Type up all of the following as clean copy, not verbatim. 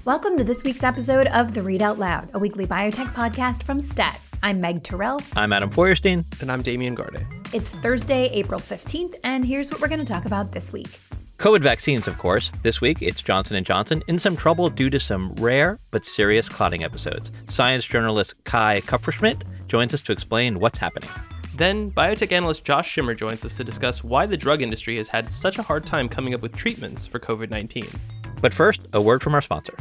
Welcome to this week's episode of The Read Out Loud, a weekly biotech podcast from STAT. I'm Meg Terrell. I'm Adam Feuerstein. And I'm Damian Garde. It's Thursday, April 15th, and here's what we're going to talk about this week. COVID vaccines, of course. This week, it's Johnson & Johnson in some trouble due to some rare but serious clotting episodes. Science journalist Kai Kupferschmidt joins us to explain what's happening. Then, biotech analyst Josh Schimmer joins us to discuss why the drug industry has had such a hard time coming up with treatments for COVID-19. But first, a word from our sponsor.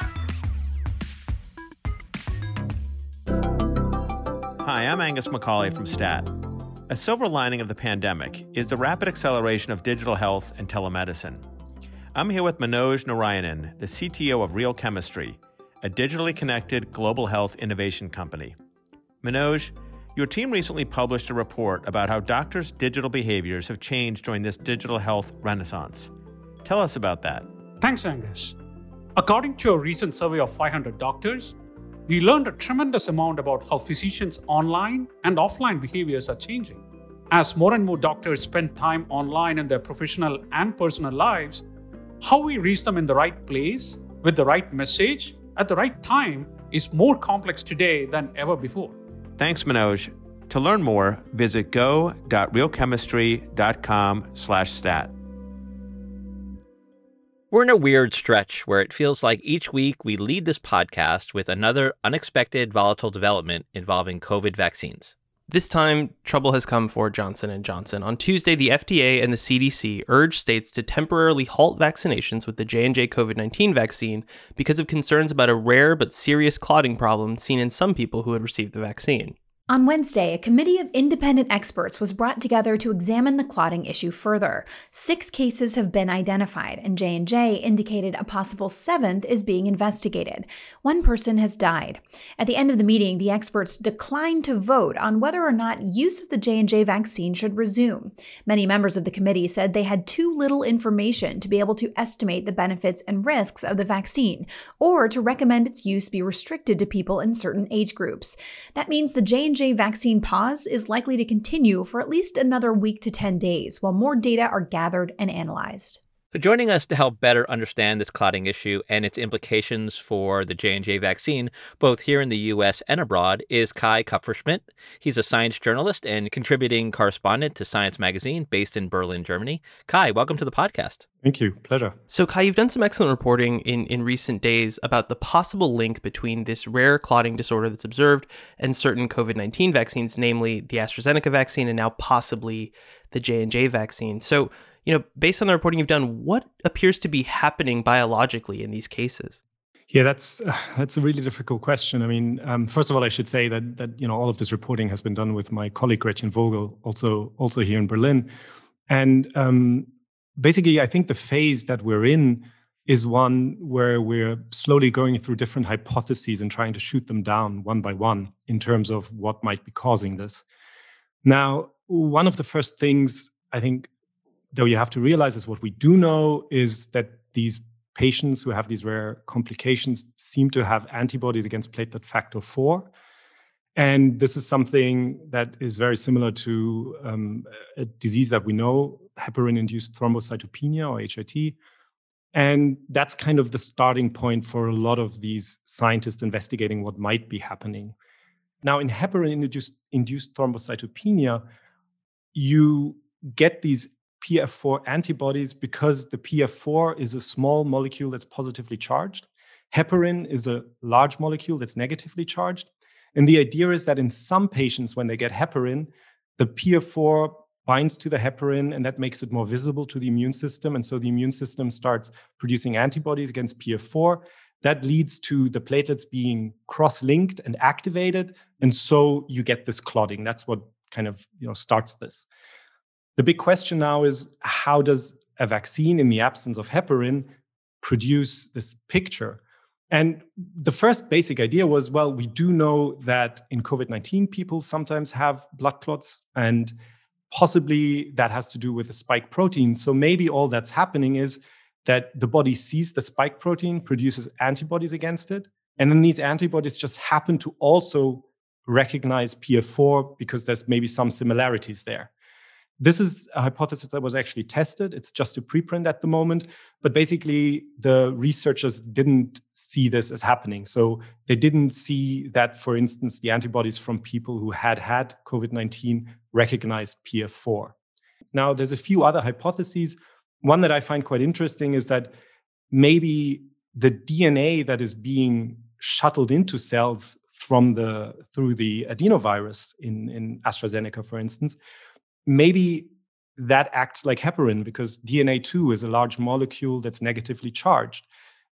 Hi, I'm Angus McCauley from STAT. A silver lining of the pandemic is the rapid acceleration of digital health and telemedicine. I'm here with Manoj Narayanan, the CTO of Real Chemistry, a digitally connected global health innovation company. Manoj, your team recently published a report about how doctors' digital behaviors have changed during this digital health renaissance. Tell us about that. Thanks, Angus. According to a recent survey of 500 doctors, we learned a tremendous amount about how physicians' online and offline behaviors are changing. As more and more doctors spend time online in their professional and personal lives, how we reach them in the right place, with the right message, at the right time is more complex today than ever before. Thanks, Manoj. To learn more, visit go.realchemistry.com/stat. We're in a weird stretch where it feels like each week we lead this podcast with another unexpected volatile development involving COVID vaccines. This time, trouble has come for Johnson & Johnson. On Tuesday, the FDA and the CDC urged states to temporarily halt vaccinations with the J&J COVID-19 vaccine because of concerns about a rare but serious clotting problem seen in some people who had received the vaccine. On Wednesday, a committee of independent experts was brought together to examine the clotting issue further. 6 cases have been identified, and J&J indicated a possible 7th is being investigated. 1 person has died. At the end of the meeting, the experts declined to vote on whether or not use of the J&J vaccine should resume. Many members of the committee said they had too little information to be able to estimate the benefits and risks of the vaccine, or to recommend its use be restricted to people in certain age groups. That means the J&J vaccine pause is likely to continue for at least another week to 10 days while more data are gathered and analyzed. So joining us to help better understand this clotting issue and its implications for the J&J vaccine, both here in the U.S. and abroad, is Kai Kupferschmidt. He's a science journalist and contributing correspondent to Science Magazine based in Berlin, Germany. Kai, welcome to the podcast. Thank you. Pleasure. So, Kai, you've done some excellent reporting in recent days about the possible link between this rare clotting disorder that's observed and certain COVID-19 vaccines, namely the AstraZeneca vaccine and now possibly the J&J vaccine. So, based on the reporting you've done, what appears to be happening biologically in these cases? Yeah, that's a really difficult question. I mean, first of all, I should say that all of this reporting has been done with my colleague Gretchen Vogel, also here in Berlin, and basically, I think the phase that we're in is one where we're slowly going through different hypotheses and trying to shoot them down one by one in terms of what might be causing this. Now, one of the first things I think that you have to realize is what we do know is that these patients who have these rare complications seem to have antibodies against platelet factor 4. And this is something that is very similar to a disease that we know, heparin-induced thrombocytopenia, or HIT. And that's kind of the starting point for a lot of these scientists investigating what might be happening. Now, in heparin-induced thrombocytopenia, you get these PF4 antibodies because the PF4 is a small molecule that's positively charged. Heparin is a large molecule that's negatively charged. And the idea is that in some patients, when they get heparin, the PF4 binds to the heparin, and that makes it more visible to the immune system. And so the immune system starts producing antibodies against PF4. That leads to the platelets being cross-linked and activated. And so you get this clotting. That's what kind of starts this. The big question now is, how does a vaccine in the absence of heparin produce this picture? And the first basic idea was, well, we do know that in COVID-19, people sometimes have blood clots, and possibly that has to do with the spike protein. So maybe all that's happening is that the body sees the spike protein, produces antibodies against it, and then these antibodies just happen to also recognize PF4 because there's maybe some similarities there. This is a hypothesis that was actually tested. It's just a preprint at the moment. But basically, the researchers didn't see this as happening. So they didn't see that, for instance, the antibodies from people who had COVID-19 recognized PF4. Now, there's a few other hypotheses. One that I find quite interesting is that maybe the DNA that is being shuttled into cells through the adenovirus in AstraZeneca, for instance, maybe that acts like heparin, because DNA too is a large molecule that's negatively charged.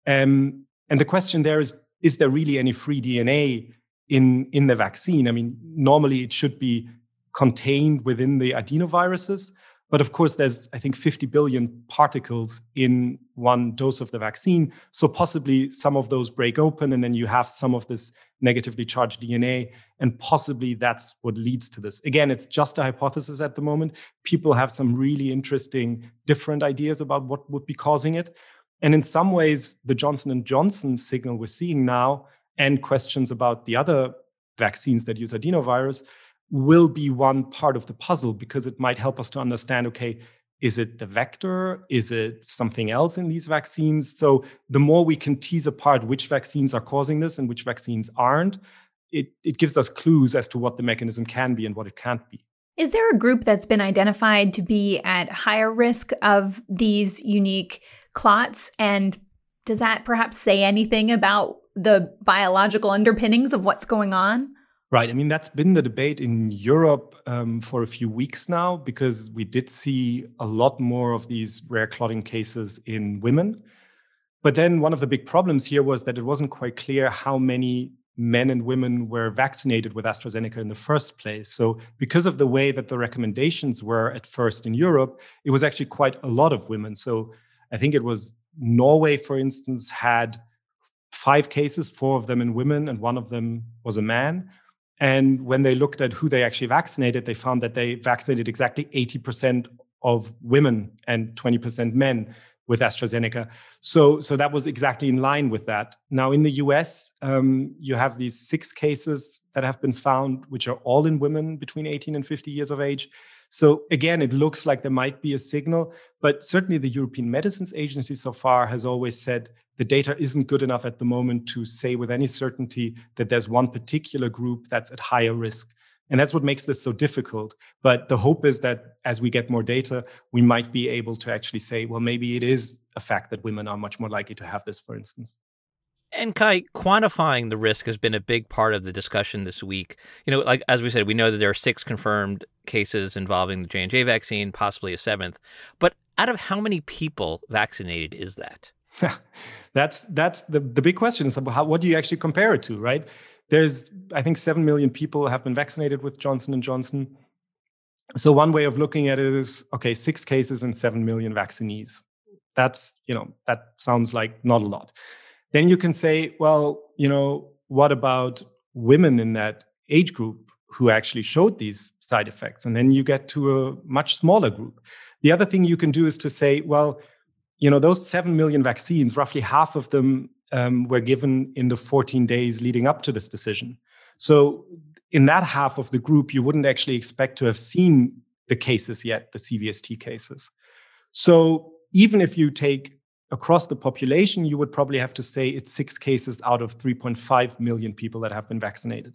And the question there is there really any free DNA in the vaccine? I mean, normally it should be contained within the adenoviruses. But of course, there's, I think, 50 billion particles in one dose of the vaccine. So possibly some of those break open, and then you have some of this negatively charged DNA. And possibly that's what leads to this. Again, it's just a hypothesis at the moment. People have some really interesting, different ideas about what would be causing it. And in some ways, the Johnson & Johnson signal we're seeing now, and questions about the other vaccines that use adenovirus, will be one part of the puzzle, because it might help us to understand, okay, is it the vector? Is it something else in these vaccines? So the more we can tease apart which vaccines are causing this and which vaccines aren't, it gives us clues as to what the mechanism can be and what it can't be. Is there a group that's been identified to be at higher risk of these unique clots? And does that perhaps say anything about the biological underpinnings of what's going on? Right. I mean, that's been the debate in Europe for a few weeks now, because we did see a lot more of these rare clotting cases in women. But then one of the big problems here was that it wasn't quite clear how many men and women were vaccinated with AstraZeneca in the first place. So because of the way that the recommendations were at first in Europe, it was actually quite a lot of women. So I think it was Norway, for instance, had 5 cases, 4 of them in women, and 1 of them was a man. And when they looked at who they actually vaccinated, they found that they vaccinated exactly 80% of women and 20% men with AstraZeneca. So that was exactly in line with that. Now, in the US, you have these 6 cases that have been found, which are all in women between 18 and 50 years of age. So again, it looks like there might be a signal, but certainly the European Medicines Agency so far has always said the data isn't good enough at the moment to say with any certainty that there's one particular group that's at higher risk. And that's what makes this so difficult. But the hope is that as we get more data, we might be able to actually say, well, maybe it is a fact that women are much more likely to have this, for instance. And Kai, quantifying the risk has been a big part of the discussion this week. You know, like as we said, we know that there are 6 confirmed cases involving the J&J vaccine, possibly a 7th. But out of how many people vaccinated is that? That's the big question. Is what do you actually compare it to, right? There's, I think, 7 million people have been vaccinated with Johnson & Johnson. So one way of looking at it is, okay, 6 cases and 7 million vaccinees. That's, that sounds like not a lot. Then you can say, well, what about women in that age group who actually showed these side effects? And then you get to a much smaller group. The other thing you can do is to say, well, those 7 million vaccines, roughly half of them were given in the 14 days leading up to this decision. So in that half of the group, you wouldn't actually expect to have seen the cases yet, the CVST cases. So even if you take across the population, you would probably have to say it's 6 cases out of 3.5 million people that have been vaccinated.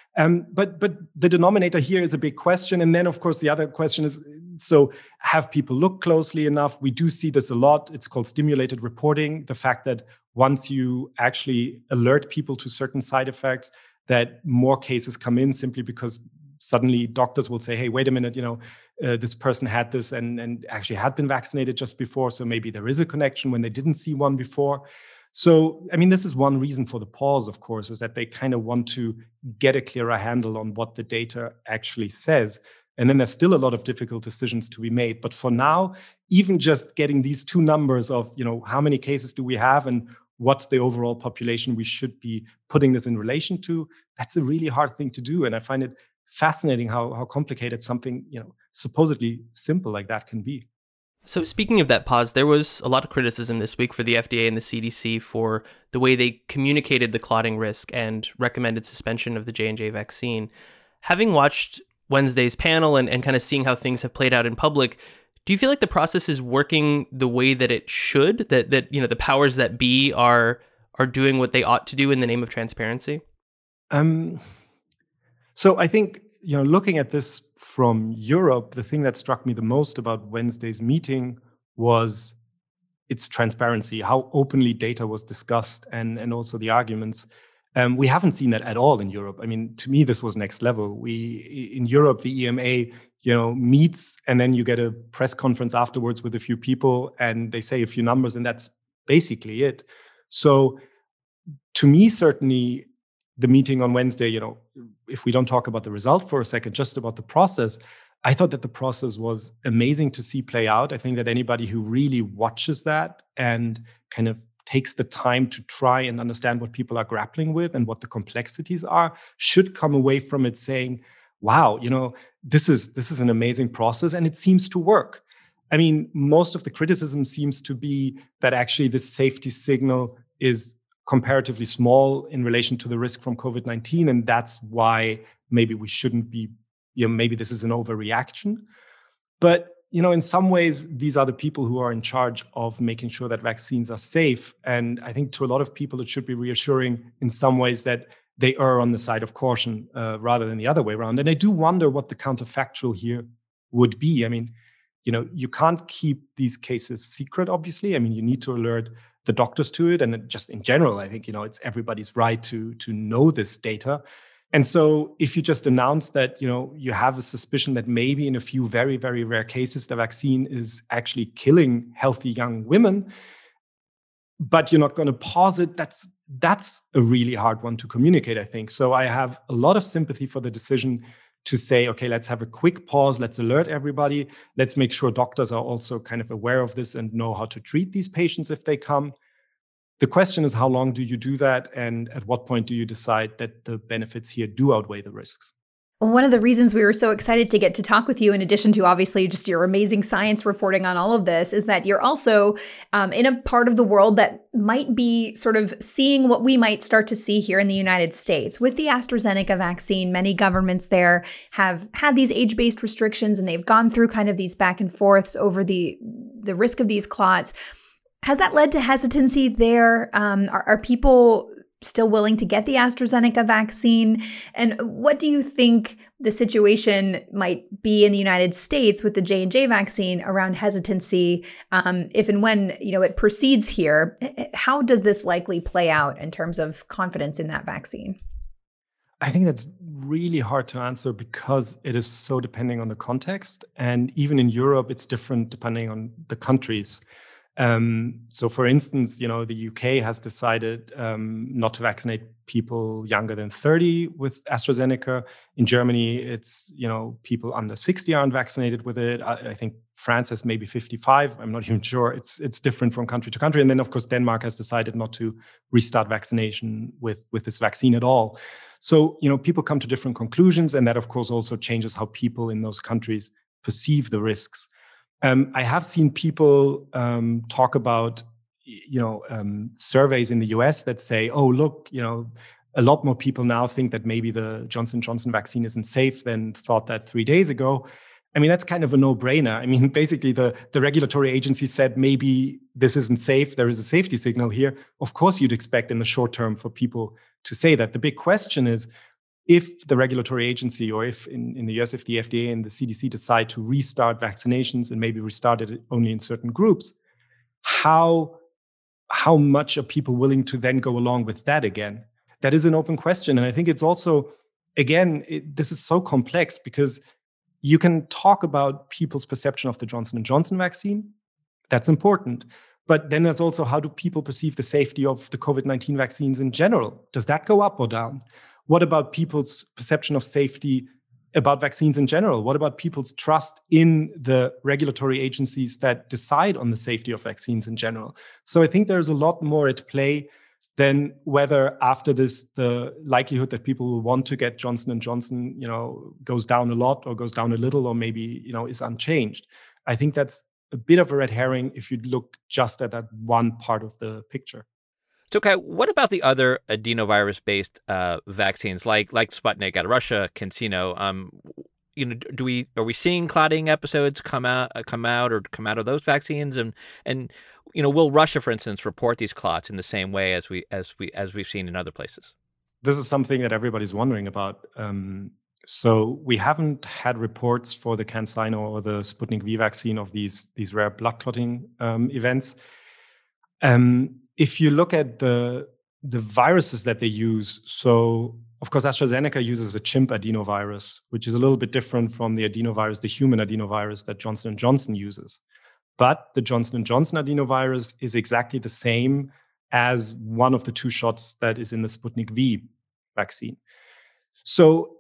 But the denominator here is a big question. And then, of course, the other question is, so have people looked closely enough? We do see this a lot. It's called stimulated reporting. The fact that once you actually alert people to certain side effects, that more cases come in simply because suddenly doctors will say, hey, wait a minute, this person had this and actually had been vaccinated just before. So maybe there is a connection when they didn't see one before. So, I mean, this is one reason for the pause, of course, is that they kind of want to get a clearer handle on what the data actually says. And then there's still a lot of difficult decisions to be made. But for now, even just getting these 2 numbers of, how many cases do we have and what's the overall population we should be putting this in relation to, that's a really hard thing to do. And I find it fascinating how complicated something, supposedly simple like that can be. So speaking of that pause, there was a lot of criticism this week for the FDA and the CDC for the way they communicated the clotting risk and recommended suspension of the J&J vaccine. Having watched Wednesday's panel and kind of seeing how things have played out in public, do you feel like the process is working the way that it should? That the powers that be are doing what they ought to do in the name of transparency? So I think, looking at this from Europe, the thing that struck me the most about Wednesday's meeting was its transparency, how openly data was discussed, and also the arguments. We haven't seen that at all in Europe. I mean, to me, this was next level. In Europe, the EMA, meets, and then you get a press conference afterwards with a few people, and they say a few numbers, and that's basically it. So, to me, certainly, the meeting on Wednesday, if we don't talk about the result for a second, just about the process, I thought that the process was amazing to see play out. I think that anybody who really watches that and kind of takes the time to try and understand what people are grappling with and what the complexities are should come away from it saying, wow, this is an amazing process and it seems to work. I mean, most of the criticism seems to be that actually this safety signal is comparatively small in relation to the risk from COVID-19. And that's why maybe we shouldn't be, maybe this is an overreaction. But, in some ways, these are the people who are in charge of making sure that vaccines are safe. And I think to a lot of people, it should be reassuring in some ways that they err on the side of caution rather than the other way around. And I do wonder what the counterfactual here would be. I mean, you can't keep these cases secret, obviously. I mean, you need to alert the doctors to it. And just in general, I think, it's everybody's right to know this data. And so if you just announce that, you have a suspicion that maybe in a few very, very rare cases, the vaccine is actually killing healthy young women, but you're not going to pause it, that's a really hard one to communicate, I think. So I have a lot of sympathy for the decision to say, okay, let's have a quick pause. Let's alert everybody. Let's make sure doctors are also kind of aware of this and know how to treat these patients if they come. The question is, how long do you do that? And at what point do you decide that the benefits here do outweigh the risks? One of the reasons we were so excited to get to talk with you, in addition to obviously just your amazing science reporting on all of this, is that you're also in a part of the world that might be sort of seeing what we might start to see here in the United States. With the AstraZeneca vaccine, many governments there have had these age-based restrictions, and they've gone through kind of these back and forths over the risk of these clots. Has that led to hesitancy there? Are people still willing to get the AstraZeneca vaccine? And what do you think the situation might be in the United States with the J&J vaccine around hesitancy, if and when it proceeds here? How does this likely play out in terms of confidence in that vaccine? I think that's really hard to answer because it is so depending on the context. And even in Europe, it's different depending on the countries. So, for instance, the UK has decided not to vaccinate people younger than 30 with AstraZeneca. In Germany, it's, people under 60 aren't vaccinated with it. I think France has maybe 55. I'm not even sure. It's different from country to country. And then, of course, Denmark has decided not to restart vaccination with this vaccine at all. So, people come to different conclusions. And that, of course, also changes how people in those countries perceive the risks. I have seen people talk about, surveys in the US that say, oh, look, a lot more people now think that maybe the Johnson & Johnson vaccine isn't safe than thought that 3 days ago. I mean, that's kind of a no-brainer. I mean, basically, the regulatory agency said maybe this isn't safe. There is a safety signal here. Of course, you'd expect in the short term for people to say that. The big question is, if the regulatory agency, or if in the US, if the FDA and the CDC decide to restart vaccinations and maybe restart it only in certain groups, how much are people willing to then go along with that again? That is an open question. And I think it's also, again, this is so complex because you can talk about people's perception of the Johnson & Johnson vaccine. That's important. But then there's also, how do people perceive the safety of the COVID-19 vaccines in general? Does that go up or down? What about people's perception of safety about vaccines in general? What about people's trust in the regulatory agencies that decide on the safety of vaccines in general? So I think there's a lot more at play than whether after this, the likelihood that people will want to get Johnson & Johnson, goes down a lot or goes down a little, or maybe, is unchanged. I think that's a bit of a red herring if you look just at that one part of the picture. So, Kai, what about the other adenovirus-based vaccines like Sputnik out of Russia, CanSino? are we seeing clotting episodes come out of those vaccines, and will Russia, for instance, report these clots in the same way as we've seen in other places? This is something that everybody's wondering about. So we haven't had reports for the CanSino or the Sputnik V vaccine of these rare blood clotting events. If you look at the viruses that they use, so of course AstraZeneca uses a chimp adenovirus, which is a little bit different from the adenovirus, the human adenovirus that Johnson & Johnson uses. But the Johnson & Johnson adenovirus is exactly the same as one of the two shots that is in the Sputnik V vaccine. So,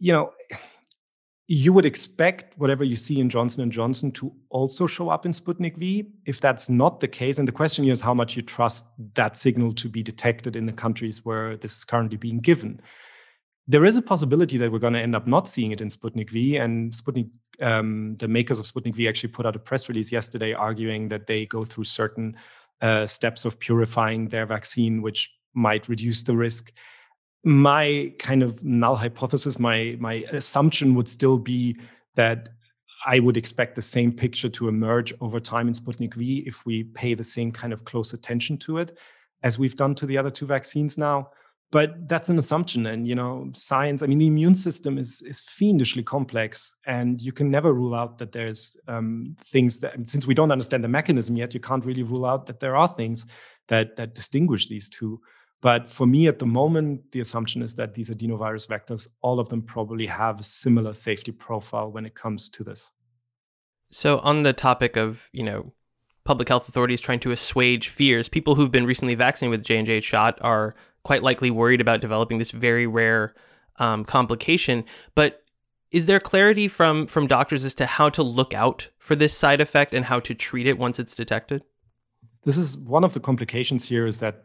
you would expect whatever you see in Johnson & Johnson to also show up in Sputnik V. If that's not the case, and the question here is how much you trust that signal to be detected in the countries where this is currently being given. There is a possibility that we're going to end up not seeing it in Sputnik V, and the makers of Sputnik V actually put out a press release yesterday arguing that they go through certain steps of purifying their vaccine, which might reduce the risk. My kind of null hypothesis, my assumption would still be that I would expect the same picture to emerge over time in Sputnik V if we pay the same kind of close attention to it as we've done to the other two vaccines now. But that's an assumption. And, science, the immune system is fiendishly complex, and you can never rule out that there's things that, since we don't understand the mechanism yet, you can't really rule out that there are things that distinguish these two. But for me, at the moment, the assumption is that these adenovirus vectors, all of them probably have a similar safety profile when it comes to this. So on the topic of, public health authorities trying to assuage fears, people who've been recently vaccinated with J&J shot are quite likely worried about developing this very rare complication. But is there clarity from doctors as to how to look out for this side effect and how to treat it once it's detected? This is one of the complications here, is that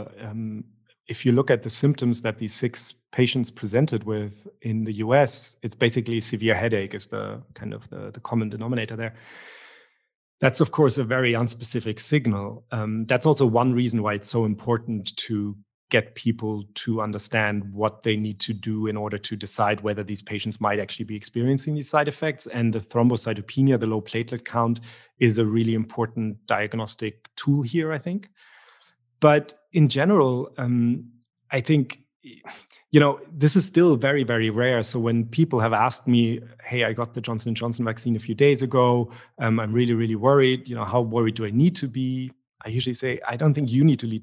if you look at the symptoms that these 6 patients presented with in the US, it's basically severe headache is the kind of the common denominator there. That's, of course, a very unspecific signal. That's also one reason why it's so important to get people to understand what they need to do in order to decide whether these patients might actually be experiencing these side effects. And the thrombocytopenia, the low platelet count, is a really important diagnostic tool here, I think. But in general, I think, this is still very, very rare. So when people have asked me, hey, I got the Johnson & Johnson vaccine a few days ago, I'm really, really worried, how worried do I need to be? I usually say, I don't think you need to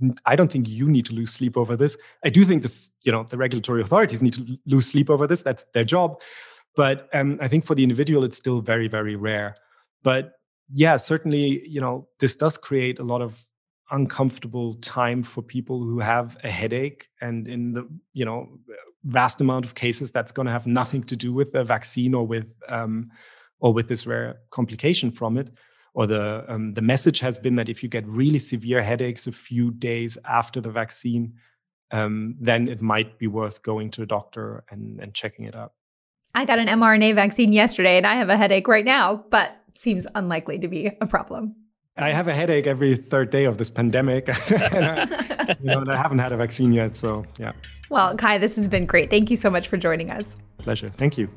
lose sleep over this. I do think this, the regulatory authorities need to lose sleep over this. That's their job. But I think for the individual, it's still very, very rare. But yeah, certainly, this does create a lot of uncomfortable time for people who have a headache. And in the, vast amount of cases, that's going to have nothing to do with the vaccine or with this rare complication from it. Or the message has been that if you get really severe headaches a few days after the vaccine, then it might be worth going to a doctor and checking it out. I got an mRNA vaccine yesterday and I have a headache right now, but seems unlikely to be a problem. I have a headache every third day of this pandemic. And I haven't had a vaccine yet, so yeah. Well, Kai, this has been great. Thank you so much for joining us. Pleasure. Thank you.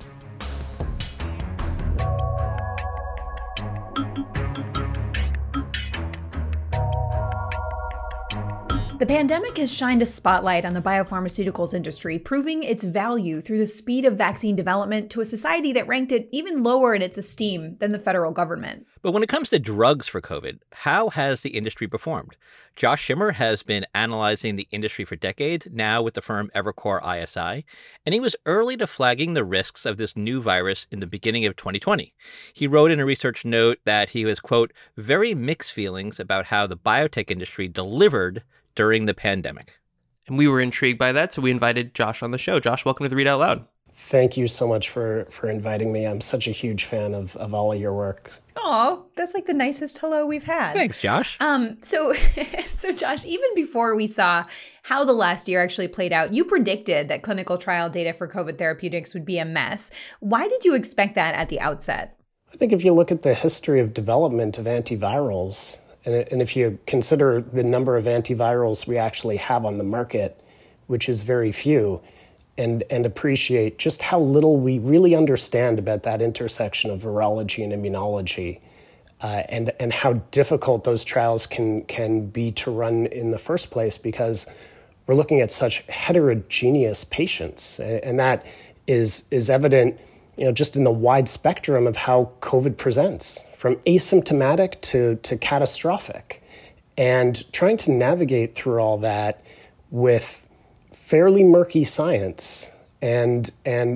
The pandemic has shined a spotlight on the biopharmaceuticals industry, proving its value through the speed of vaccine development to a society that ranked it even lower in its esteem than the federal government. But when it comes to drugs for COVID, how has the industry performed? Josh Schimmer has been analyzing the industry for decades, now with the firm Evercore ISI, and he was early to flagging the risks of this new virus in the beginning of 2020. He wrote in a research note that he was, quote, very mixed feelings about how the biotech industry delivered during the pandemic. And we were intrigued by that, so we invited Josh on the show. Josh, welcome to the Read Out Loud. Thank you so much for inviting me. I'm such a huge fan of all of your work. Oh, that's like the nicest hello we've had. Thanks, Josh. So Josh, even before we saw how the last year actually played out, you predicted that clinical trial data for COVID therapeutics would be a mess. Why did you expect that at the outset? I think if you look at the history of development of antivirals, and if you consider the number of antivirals we actually have on the market, which is very few, and appreciate just how little we really understand about that intersection of virology and immunology, and how difficult those trials can be to run in the first place, because we're looking at such heterogeneous patients, and that is evident, just in the wide spectrum of how COVID presents, from asymptomatic to catastrophic, and trying to navigate through all that with fairly murky science and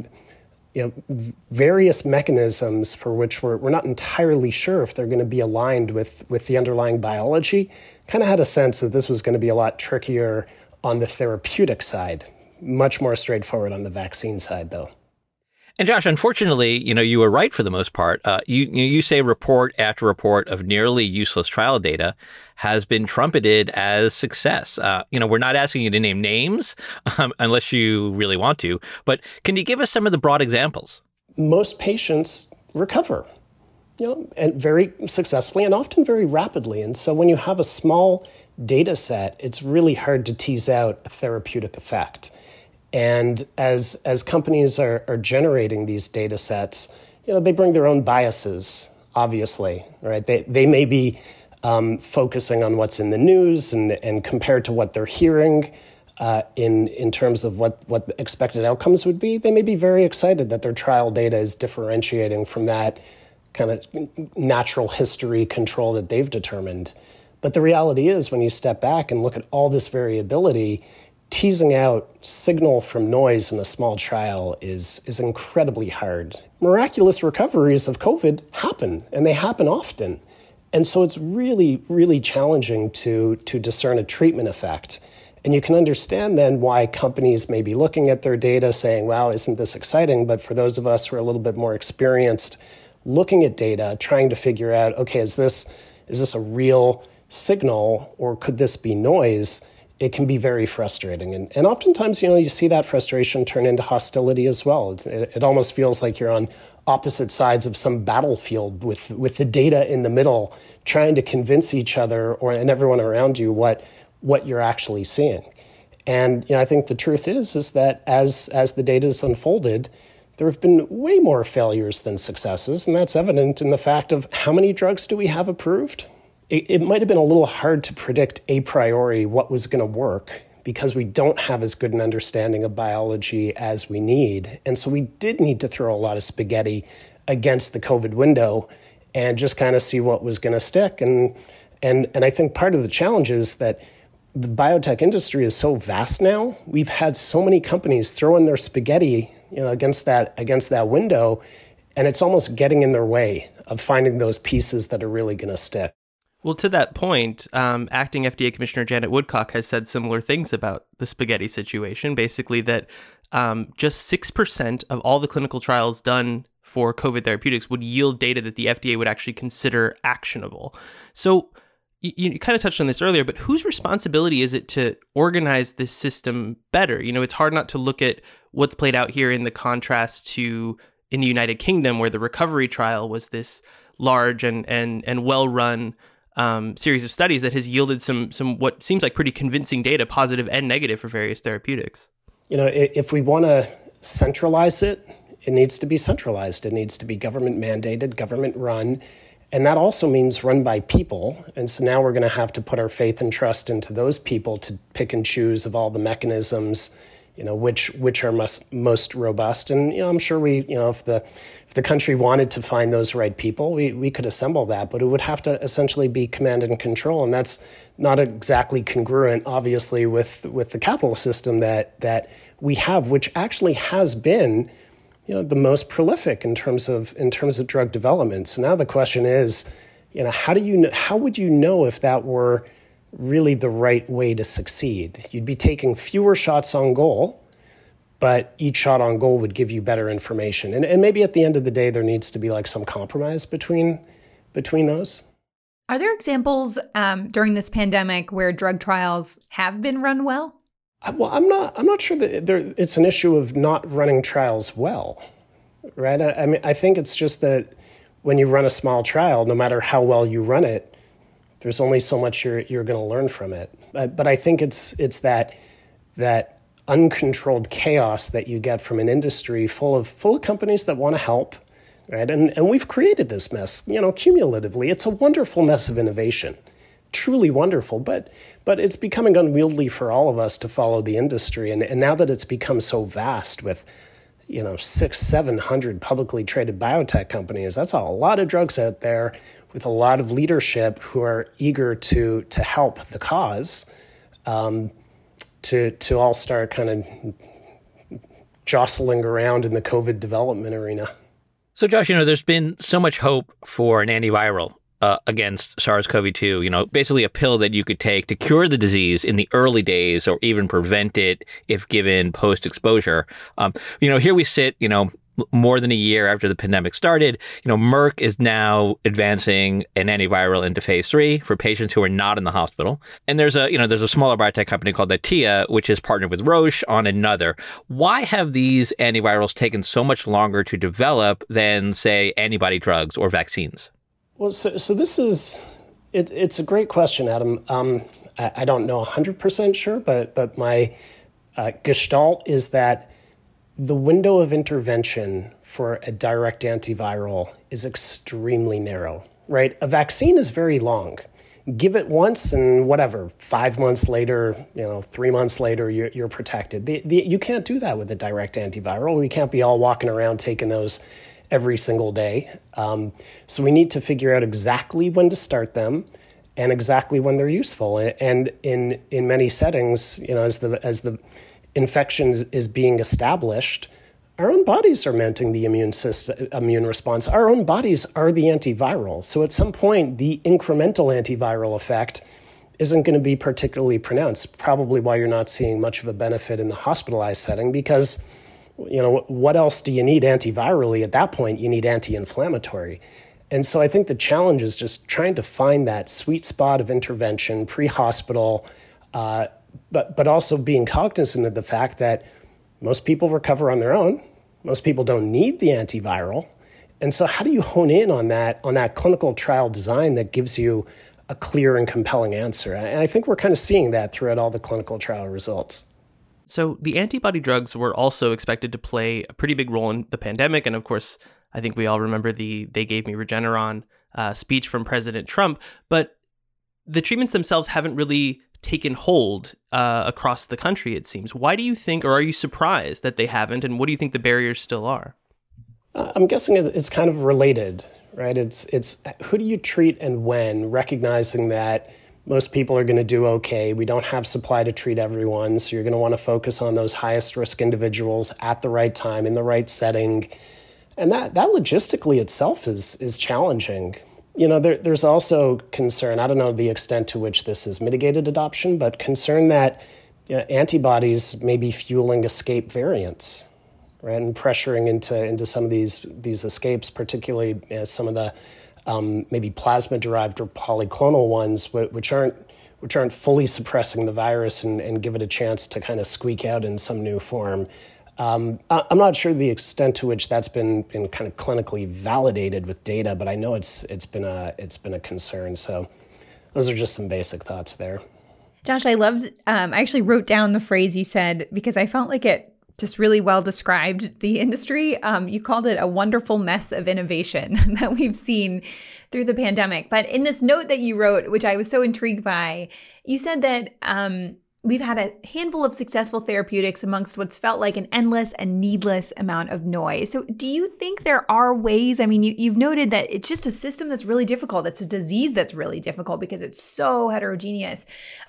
various mechanisms for which we're not entirely sure if they're going to be aligned with the underlying biology. Kind of had a sense that this was going to be a lot trickier on the therapeutic side, much more straightforward on the vaccine side, though. And Josh, unfortunately, you were right for the most part. You say report after report of nearly useless trial data has been trumpeted as success. We're not asking you to name names unless you really want to, but can you give us some of the broad examples? Most patients recover, and very successfully and often very rapidly. And so when you have a small data set, it's really hard to tease out a therapeutic effect. And as companies are generating these data sets, they bring their own biases, obviously, right? They may be focusing on what's in the news and compared to what they're hearing in terms of what the expected outcomes would be. They may be very excited that their trial data is differentiating from that kind of natural history control that they've determined. But the reality is, when you step back and look at all this variability, teasing out signal from noise in a small trial is incredibly hard. Miraculous recoveries of COVID happen, and they happen often. And so it's really, really challenging to discern a treatment effect. And you can understand then why companies may be looking at their data saying, wow, isn't this exciting? But for those of us who are a little bit more experienced, looking at data, trying to figure out, okay, is this a real signal, or could this be noise? It can be very frustrating. And oftentimes, you see that frustration turn into hostility as well. It almost feels like you're on opposite sides of some battlefield with the data in the middle, trying to convince each other and everyone around you what you're actually seeing. And I think the truth is that as the data is unfolded, there have been way more failures than successes, and that's evident in the fact of how many drugs do we have approved? It might have been a little hard to predict a priori what was going to work, because we don't have as good an understanding of biology as we need. And so we did need to throw a lot of spaghetti against the COVID window and just kind of see what was going to stick. And I think part of the challenge is that the biotech industry is so vast now. We've had so many companies throwing their spaghetti against that window, and it's almost getting in their way of finding those pieces that are really going to stick. Well, to that point, acting FDA Commissioner Janet Woodcock has said similar things about the spaghetti situation, basically that just 6% of all the clinical trials done for COVID therapeutics would yield data that the FDA would actually consider actionable. So you kind of touched on this earlier, but whose responsibility is it to organize this system better? It's hard not to look at what's played out here in the contrast to in the United Kingdom, where the recovery trial was this large and well-run series of studies that has yielded some what seems like pretty convincing data, positive and negative, for various therapeutics. If we want to centralize it, it needs to be centralized. It needs to be government mandated, government run. And that also means run by people. And so now we're going to have to put our faith and trust into those people to pick and choose of all the mechanisms, which are most robust. And, I'm sure if the country wanted to find those right people, we could assemble that, but it would have to essentially be command and control. And that's not exactly congruent, obviously, with the capital system that we have, which actually has been, the most prolific in terms of drug development. So now the question is, how would you know if that were really the right way to succeed? You'd be taking fewer shots on goal, but each shot on goal would give you better information. And maybe at the end of the day, there needs to be like some compromise between those. Are there examples during this pandemic where drug trials have been run well? Well, I'm not sure that it's an issue of not running trials well, right? I think it's just that when you run a small trial, no matter how well you run it, there's only so much you're going to learn from it. But I think it's that uncontrolled chaos that you get from an industry full of companies that want to help, right? And we've created this mess, cumulatively. It's a wonderful mess of innovation, truly wonderful, but it's becoming unwieldy for all of us to follow the industry. And now that it's become so vast with 600-700 publicly traded biotech companies, that's a lot of drugs out there with a lot of leadership who are eager to help the cause, to all start kind of jostling around in the COVID development arena. So, Josh, there's been so much hope for an antiviral against SARS-CoV-2, basically a pill that you could take to cure the disease in the early days or even prevent it if given post-exposure. Here we sit, more than a year after the pandemic started. Merck is now advancing an antiviral into phase 3 for patients who are not in the hospital. And there's a smaller biotech company called Atea, which is partnered with Roche on another. Why have these antivirals taken so much longer to develop than, say, antibody drugs or vaccines? Well, so this is, it's a great question, Adam. I don't know 100% sure, but my gestalt is that the window of intervention for a direct antiviral is extremely narrow, right? A vaccine is very long. Give it once and 5 months later, 3 months later, you're protected. You can't do that with a direct antiviral. We can't be all walking around taking those every single day. So we need to figure out exactly when to start them and exactly when they're useful. And in many settings, as the infection is being established, our own bodies are mounting the immune response. Our own bodies are the antiviral. So at some point, the incremental antiviral effect isn't going to be particularly pronounced, probably why you're not seeing much of a benefit in the hospitalized setting, because what else do you need antivirally at that point? You need anti-inflammatory. And so I think the challenge is just trying to find that sweet spot of intervention pre-hospital, but also being cognizant of the fact that most people recover on their own. Most people don't need the antiviral. And so how do you hone in on that clinical trial design that gives you a clear and compelling answer? And I think we're kind of seeing that throughout all the clinical trial results. So the antibody drugs were also expected to play a pretty big role in the pandemic. And of course, I think we all remember the "they gave me Regeneron" speech from President Trump. But the treatments themselves haven't really taken hold across the country, it seems. Why do you think, or are you surprised that they haven't? And what do you think the barriers still are? I'm guessing it's kind of related, right? It's who do you treat and when, recognizing that most people are going to do okay. We don't have supply to treat everyone, so you're going to want to focus on those highest risk individuals at the right time, in the right setting. And that logistically itself is challenging. There's also concern, I don't know the extent to which this has mitigated adoption, but concern that antibodies may be fueling escape variants, right? And pressuring into some of these escapes, particularly some of the maybe plasma-derived or polyclonal ones, which aren't fully suppressing the virus and give it a chance to kind of squeak out in some new form. I'm not sure the extent to which that's been kind of clinically validated with data, but I know it's been a concern. So those are just some basic thoughts there. Josh, I loved. I actually wrote down the phrase you said because I felt like it just really well described the industry. You called it a wonderful mess of innovation that we've seen through the pandemic. But in this note that you wrote, which I was so intrigued by, you said that we've had a handful of successful therapeutics amongst what's felt like an endless and needless amount of noise. So do you think there are ways, I mean, you've noted that it's just a system that's really difficult. It's a disease that's really difficult because it's so heterogeneous.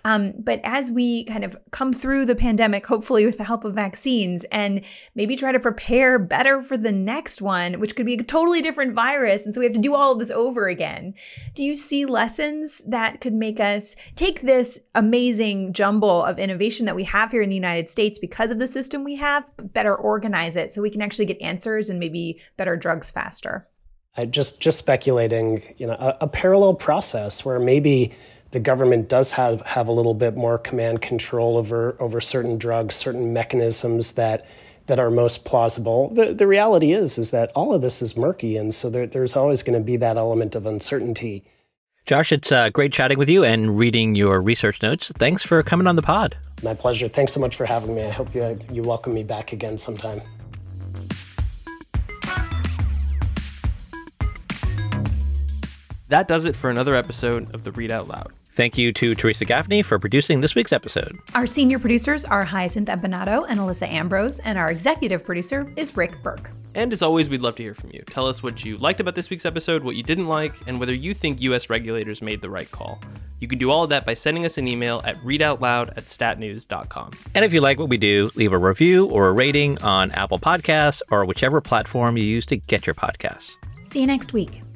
But as we kind of come through the pandemic, hopefully with the help of vaccines, and maybe try to prepare better for the next one, which could be a totally different virus, and so we have to do all of this over again. Do you see lessons that could make us take this amazing jumble of innovation that we have here in the United States because of the system we have, better organize it so we can actually get answers and maybe better drugs faster? Just speculating, a parallel process where maybe the government does have a little bit more command control over certain drugs, certain mechanisms that are most plausible. The reality is that all of this is murky, and so there's always going to be that element of uncertainty. Josh, it's great chatting with you and reading your research notes. Thanks for coming on the pod. My pleasure. Thanks so much for having me. I hope you welcome me back again sometime. That does it for another episode of the Read Out Loud. Thank you to Teresa Gaffney for producing this week's episode. Our senior producers are Hyacinth Empanato and Alyssa Ambrose, and our executive producer is Rick Burke. And as always, we'd love to hear from you. Tell us what you liked about this week's episode, what you didn't like, and whether you think U.S. regulators made the right call. You can do all of that by sending us an email at readoutloud@statnews.com. And if you like what we do, leave a review or a rating on Apple Podcasts or whichever platform you use to get your podcasts. See you next week.